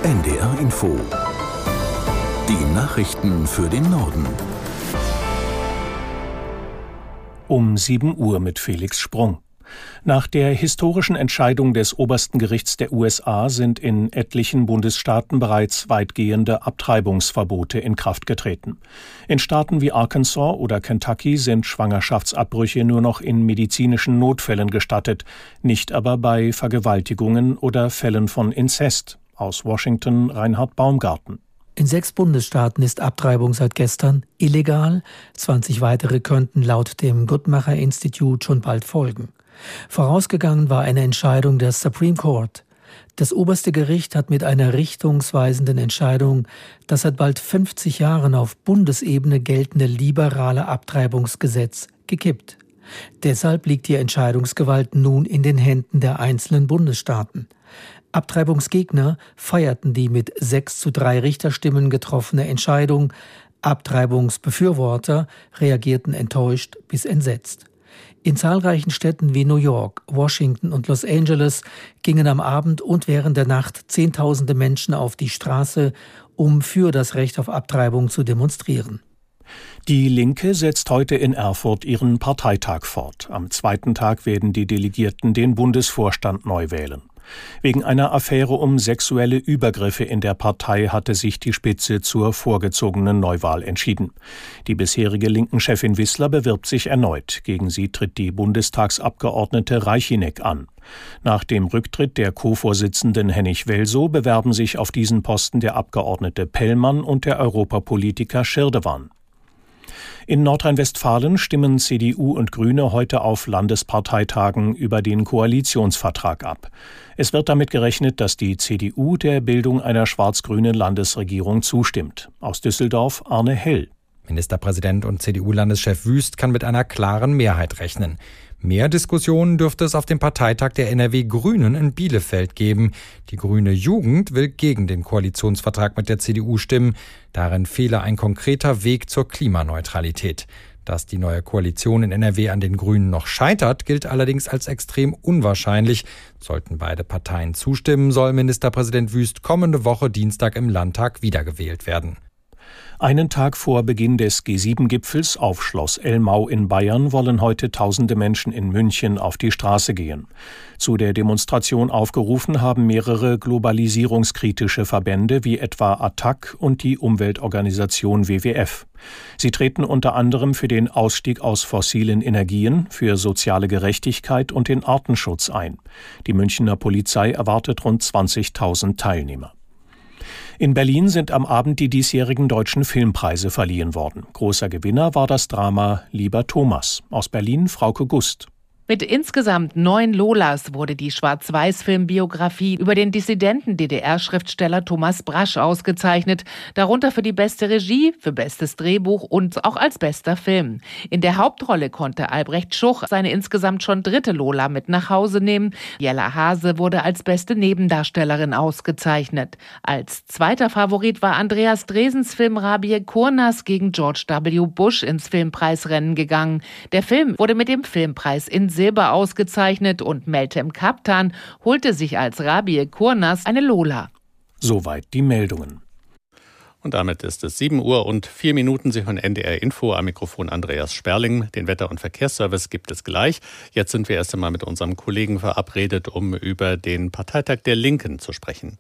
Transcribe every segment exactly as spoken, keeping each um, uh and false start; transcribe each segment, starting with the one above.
N D R Info. Die Nachrichten für den Norden. Um sieben Uhr mit Felix Sprung. Nach der historischen Entscheidung des obersten Gerichts der U S A sind in etlichen Bundesstaaten bereits weitgehende Abtreibungsverbote in Kraft getreten. In Staaten wie Arkansas oder Kentucky sind Schwangerschaftsabbrüche nur noch in medizinischen Notfällen gestattet, nicht aber bei Vergewaltigungen oder Fällen von Inzest. Aus Washington Reinhard Baumgarten. In sechs Bundesstaaten ist Abtreibung seit gestern illegal. zwanzig weitere könnten laut dem Guttmacher Institut schon bald folgen. Vorausgegangen war eine Entscheidung der Supreme Court. Das oberste Gericht hat mit einer richtungsweisenden Entscheidung das seit bald fünfzig Jahren auf Bundesebene geltende liberale Abtreibungsgesetz gekippt. Deshalb liegt die Entscheidungsgewalt nun in den Händen der einzelnen Bundesstaaten. Abtreibungsgegner feierten die mit sechs zu drei Richterstimmen getroffene Entscheidung. Abtreibungsbefürworter reagierten enttäuscht bis entsetzt. In zahlreichen Städten wie New York, Washington und Los Angeles gingen am Abend und während der Nacht Zehntausende Menschen auf die Straße, um für das Recht auf Abtreibung zu demonstrieren. Die Linke setzt heute in Erfurt ihren Parteitag fort. Am zweiten Tag werden die Delegierten den Bundesvorstand neu wählen. Wegen einer Affäre um sexuelle Übergriffe in der Partei hatte sich die Spitze zur vorgezogenen Neuwahl entschieden. Die bisherige Linken-Chefin Wissler bewirbt sich erneut. Gegen sie tritt die Bundestagsabgeordnete Reichinek an. Nach dem Rücktritt der Co-Vorsitzenden Hennig Welsow bewerben sich auf diesen Posten der Abgeordnete Pellmann und der Europapolitiker Schirdewan. In Nordrhein-Westfalen stimmen C D U und Grüne heute auf Landesparteitagen über den Koalitionsvertrag ab. Es wird damit gerechnet, dass die C D U der Bildung einer schwarz-grünen Landesregierung zustimmt. Aus Düsseldorf Arne Hell. Ministerpräsident und C D U-Landeschef Wüst kann mit einer klaren Mehrheit rechnen. Mehr Diskussionen dürfte es auf dem Parteitag der N R W-Grünen in Bielefeld geben. Die grüne Jugend will gegen den Koalitionsvertrag mit der C D U stimmen. Darin fehle ein konkreter Weg zur Klimaneutralität. Dass die neue Koalition in N R W an den Grünen noch scheitert, gilt allerdings als extrem unwahrscheinlich. Sollten beide Parteien zustimmen, soll Ministerpräsident Wüst kommende Woche Dienstag im Landtag wiedergewählt werden. Einen Tag vor Beginn des G sieben Gipfels auf Schloss Elmau in Bayern wollen heute tausende Menschen in München auf die Straße gehen. Zu der Demonstration aufgerufen haben mehrere globalisierungskritische Verbände wie etwa A T T A C und die Umweltorganisation W W F. Sie treten unter anderem für den Ausstieg aus fossilen Energien, für soziale Gerechtigkeit und den Artenschutz ein. Die Münchner Polizei erwartet rund zwanzigtausend Teilnehmer. In Berlin sind am Abend die diesjährigen deutschen Filmpreise verliehen worden. Großer Gewinner war das Drama Lieber Thomas. Aus Berlin Frauke Gust. Mit insgesamt neun Lolas wurde die Schwarz-Weiß-Film-Biografie über den dissidenten D D R-Schriftsteller Thomas Brasch ausgezeichnet, darunter für die beste Regie, für bestes Drehbuch und auch als bester Film. In der Hauptrolle konnte Albrecht Schuch seine insgesamt schon dritte Lola mit nach Hause nehmen. Jella Hase wurde als beste Nebendarstellerin ausgezeichnet. Als zweiter Favorit war Andreas Dresens Film Rabie Kurnas gegen George W. Bush ins Filmpreisrennen gegangen. Der Film wurde mit dem Filmpreis in Silber ausgezeichnet und Meltem Kaptan holte sich als Rabie Kurnas eine Lola. Soweit die Meldungen. Und damit ist es sieben Uhr und vier Minuten. Sie hören N D R Info, am Mikrofon Andreas Sperling. Den Wetter- und Verkehrsservice gibt es gleich. Jetzt sind wir erst einmal mit unserem Kollegen verabredet, um über den Parteitag der Linken zu sprechen.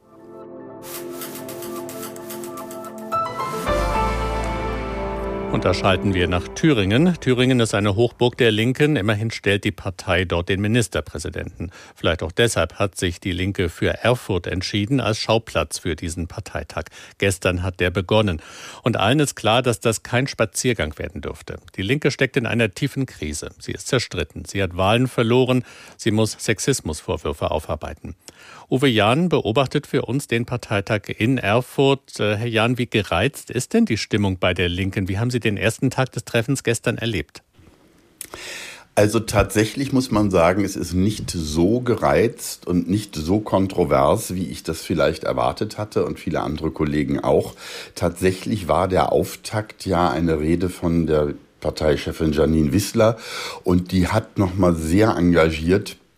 Und da schalten wir nach Thüringen. Thüringen ist eine Hochburg der Linken. Immerhin stellt die Partei dort den Ministerpräsidenten. Vielleicht auch deshalb hat sich die Linke für Erfurt entschieden als Schauplatz für diesen Parteitag. Gestern hat der begonnen. Und allen ist klar, dass das kein Spaziergang werden dürfte. Die Linke steckt in einer tiefen Krise. Sie ist zerstritten. Sie hat Wahlen verloren. Sie muss Sexismusvorwürfe aufarbeiten. Uwe Jahn beobachtet für uns den Parteitag in Erfurt. Herr Jahn, wie gereizt ist denn die Stimmung bei der Linken? Wie haben Sie den ersten Tag des Treffens gestern erlebt? Also tatsächlich muss man sagen, es ist nicht so gereizt und nicht so kontrovers, wie ich das vielleicht erwartet hatte und viele andere Kollegen auch. Tatsächlich war der Auftakt ja eine Rede von der Parteichefin Jeanine Wissler und die hat nochmal sehr engagiert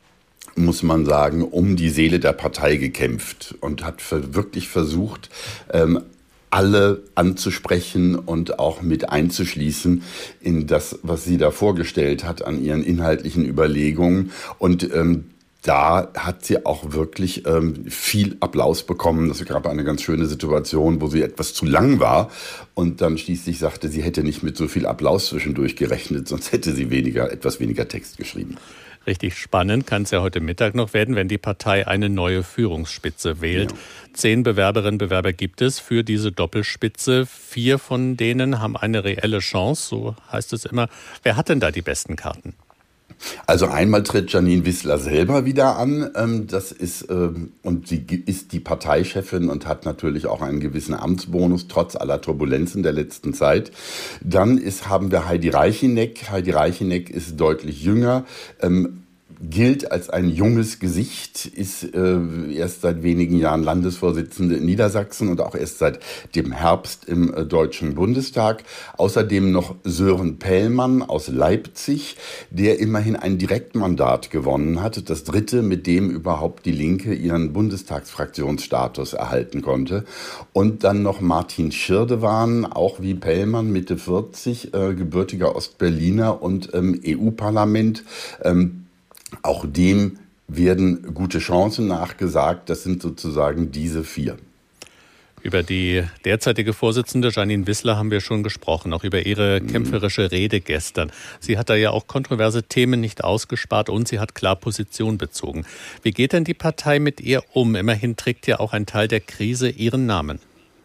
muss man sagen, um die Seele der Partei gekämpft und hat wirklich versucht, ähm, alle anzusprechen und auch mit einzuschließen in das, was sie da vorgestellt hat an ihren inhaltlichen Überlegungen. Und ähm, da hat sie auch wirklich ähm, viel Applaus bekommen. Es gab eine ganz schöne Situation, wo sie etwas zu lang war und dann schließlich sagte, sie hätte nicht mit so viel Applaus zwischendurch gerechnet, sonst hätte sie weniger, etwas weniger Text geschrieben. Richtig spannend kann es ja heute Mittag noch werden, wenn die Partei eine neue Führungsspitze wählt. Ja. Zehn Bewerberinnen und Bewerber gibt es für diese Doppelspitze. Vier von denen haben eine reelle Chance, so heißt es immer. Wer hat denn da die besten Karten? Also einmal tritt Jeanine Wissler selber wieder an, das ist, und sie ist die Parteichefin und hat natürlich auch einen gewissen Amtsbonus, trotz aller Turbulenzen der letzten Zeit. Dann ist, haben wir Heidi Reicheneck. Heidi Reicheneck ist deutlich jünger, ähm, gilt als ein junges Gesicht, ist äh, erst seit wenigen Jahren Landesvorsitzende in Niedersachsen und auch erst seit dem Herbst im äh, Deutschen Bundestag. Außerdem noch Sören Pellmann aus Leipzig, der immerhin ein Direktmandat gewonnen hat, das dritte, mit dem überhaupt die Linke ihren Bundestagsfraktionsstatus erhalten konnte. Und dann noch Martin Schirdewan, auch wie Pellmann, Mitte vierzig, äh, gebürtiger Ostberliner und ähm, E U-Parlament. Ähm, Auch dem werden gute Chancen nachgesagt. Das sind sozusagen diese vier. Über die derzeitige Vorsitzende Jeanine Wissler haben wir schon gesprochen, auch über ihre kämpferische Rede gestern. Sie hat da ja auch kontroverse Themen nicht ausgespart und sie hat klar Position bezogen. Wie geht denn die Partei mit ihr um? Immerhin trägt ja auch ein Teil der Krise ihren Namen.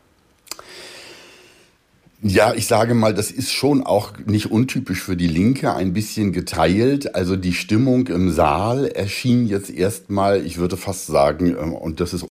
Ja, ich sage mal, das ist schon auch nicht untypisch für die Linke, ein bisschen geteilt. Also die Stimmung im Saal erschien jetzt erstmal, ich würde fast sagen, und das ist